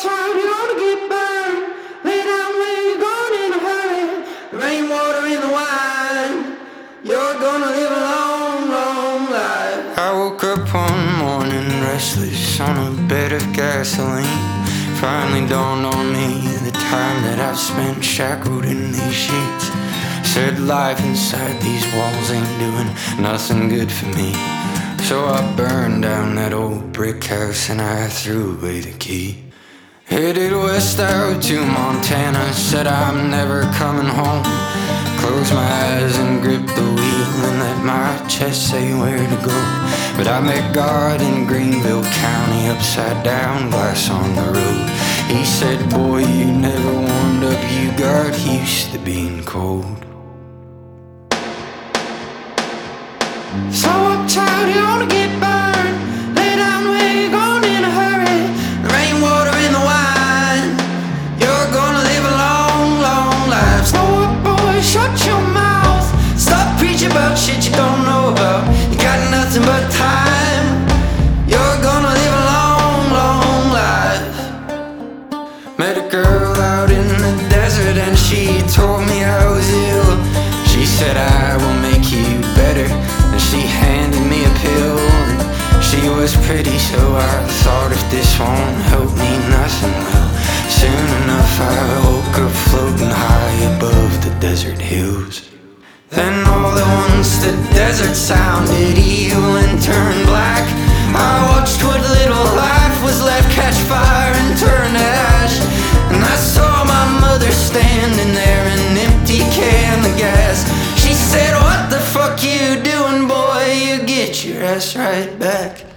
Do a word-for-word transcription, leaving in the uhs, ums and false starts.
uptight, you wanna get burned. Lay down where you're going in a hurry. The rainwater in the wine. You're gonna live a long, long life. I woke up one morning restless on a bed of gasoline. Finally dawned on me the time that I've spent shackled in these sheets. Said life inside these walls ain't doing nothing good for me. So I burned down that old brick house and I threw away the key. Headed west out to Montana, said I'm never coming home. Closed my eyes and gripped the wheel and let my chest say where to go. But I met God in Greenville County, upside down glass on the road. He said, boy, you never warmed up, you got used to being cold. So uptight, you wanna get burned. Lay down where you're going in a hurry. The rainwater in the wine. You're gonna live a long, long life. Slow up, boy, shut your mouth. Stop preaching about shit you don't know about. You got nothing but time. You're gonna live a long, long life. Met a girl out in the desert and she told me I was ill. She said I will make you better, and she handed me a pill. And she was pretty, so I thought if this won't help me, nothing will. Soon enough I woke up floating high above the desert hills. Then all at once the desert sounded evil and turned black. I watched what little life was left catch fire and turn to ash. And I saw my mother standing there, an empty can of gas. She said, what the fuck you doing, boy? You get your ass right back.